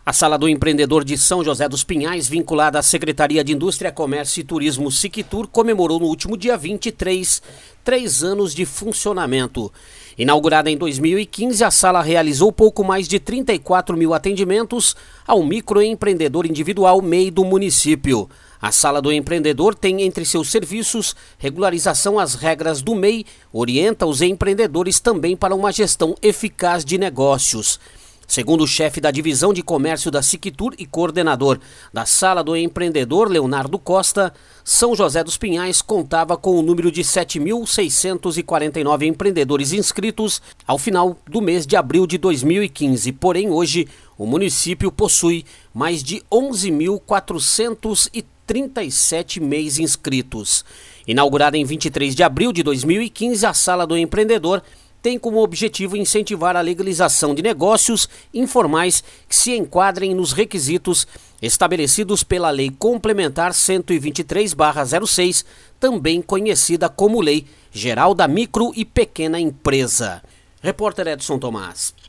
A Sala do Empreendedor de São José dos Pinhais, vinculada à Secretaria de Indústria, Comércio e Turismo Siqutur, comemorou no último dia 23, 3 anos de funcionamento. Inaugurada em 2015, a sala realizou pouco mais de 34 mil atendimentos ao microempreendedor individual MEI do município. A Sala do Empreendedor tem entre seus serviços regularização às regras do MEI, orienta os empreendedores também para uma gestão eficaz de negócios. Segundo o chefe da Divisão de Comércio da Siqutur e coordenador da Sala do Empreendedor, Leonardo Costa, São José dos Pinhais contava com o número de 7.649 empreendedores inscritos ao final do mês de abril de 2015. Porém, hoje, o município possui mais de 11.437 MEIs inscritos. Inaugurada em 23 de abril de 2015, a Sala do Empreendedor tem como objetivo incentivar a legalização de negócios informais que se enquadrem nos requisitos estabelecidos pela Lei Complementar 123/06, também conhecida como Lei Geral da Micro e Pequena Empresa. Repórter Edson Tomás.